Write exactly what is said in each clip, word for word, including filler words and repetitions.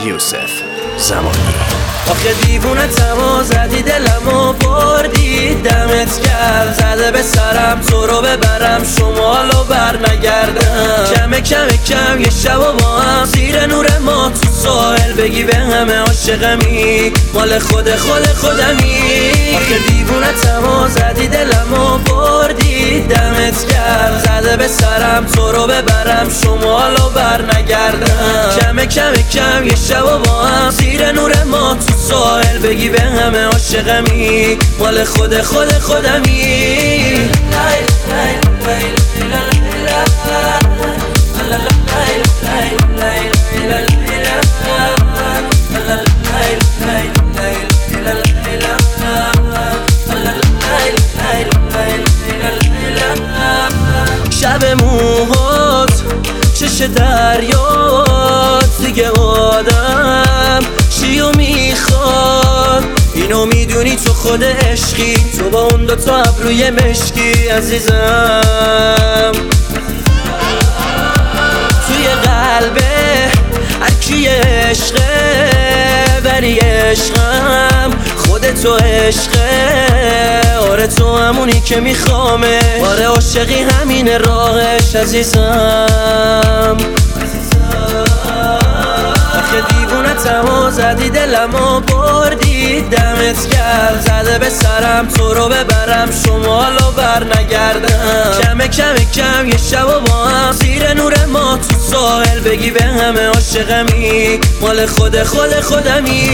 یوسف زمانی. آخه دیوونه تما زدی دلمو بردی، دمت گرم زده به سرم تو رو ببرم شمالو بر نگردم. کم کم کم یه شب و با هم زیر نور ما تو ساحل بگی به همه عاشقمی مال خود خود خودمی. آخه دیوونه تما زدی دلمو بردی، دمت گرم زده به سرم تو رو ببرم شمالو بر نگردم. کم کم کم یه شب و با هم زیر نور ما تو ساحل بگی به همه عاشقمی مال خود خود خودمی. شب موهات چش دریات دیگه آدم چیو میخواد، اینو میدونی تو خود عشقی، تو با اون دوتا ابروی مشکی عزیزم. توی قلبه هرکی عشقه ولی عشقم خودتو عشقه. آره تو همونی که میخوامه، آره عاشقی همین راهش عزیزم. آخه دیوونه تما زدی دلمو بردی، دمت گرم زده به سرم تو رو ببرم شمالو بر نگردم. کم کم کم یه شب و با هم زیر نور ما تو ساحل بگی به همه عاشقمی مال خود خود خودمی.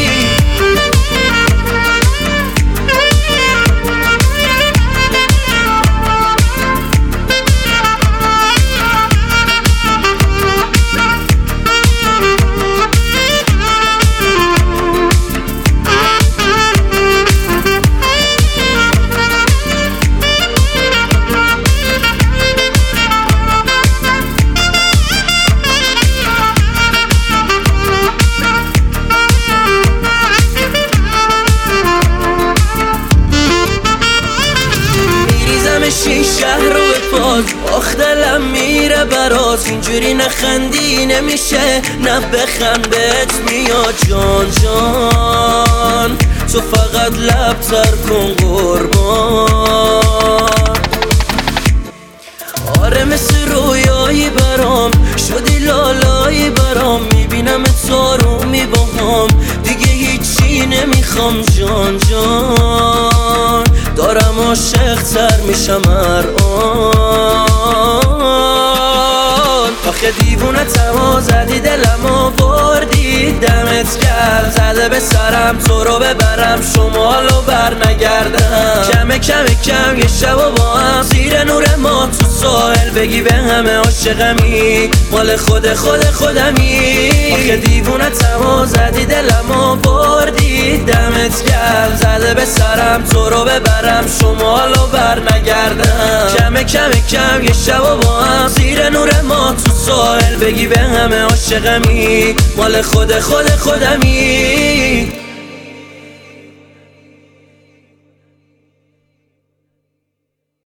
شهر رو به پاک آخ دلم میره برات، اینجوری نخندی نمیشه نه بخند بهت میاد جان جان. تو فقط لب تر کن قربان. آره مثل رویایی برام شدی لالایی برام، میبینم تو میباهم دیگه هیچی نمیخوام جان جان. دارم عاشق تر میشم هر آن. آخه دیوونه تما زدی دلمو بردی، دمت گرم زده به سرم تو رو ببرم شمالو بر نگردم. کم کم کم یه شب و با هم زیر نور ما تو ساحل بگی به همه عاشقمی مال خود خود خودمی. آخه دیوونه تما زدی دلمو بردی، دمت گرم زده به سرم تو رو ببرم شمالو بر نگردم. کم کم کم یه شب و با هم زیر نور ما تو ساحل بگی به همه عاشقمی مال خود خود خودمی.